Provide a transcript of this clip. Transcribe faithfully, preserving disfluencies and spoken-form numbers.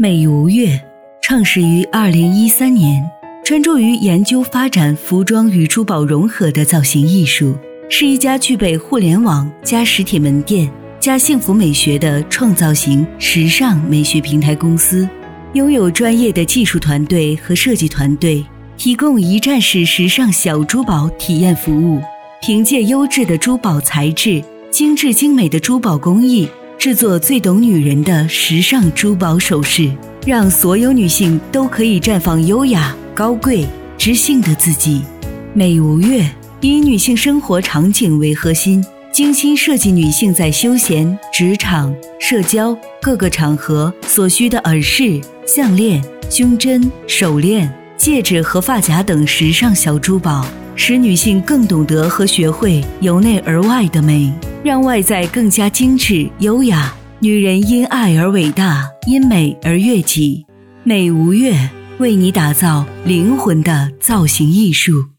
美吴越创始于二零一三年，专注于研究发展服装与珠宝融合的造型艺术，是一家具备互联网加实体门店加幸福美学的创造型时尚美学平台公司，拥有专业的技术团队和设计团队，提供一站式时尚小珠宝体验服务。凭借优质的珠宝材质、精致精美的珠宝工艺，制作最懂女人的时尚珠宝首饰，让所有女性都可以绽放优雅、高贵、知性的自己。美吴越以女性生活场景为核心，精心设计女性在休闲、职场、社交各个场合所需的耳饰、项链、胸针、手链、戒指和发夹等时尚小珠宝，使女性更懂得和学会由内而外的美，让外在更加精致优雅。女人因爱而伟大，因美而悦己。美吴越为你打造灵魂的造型艺术。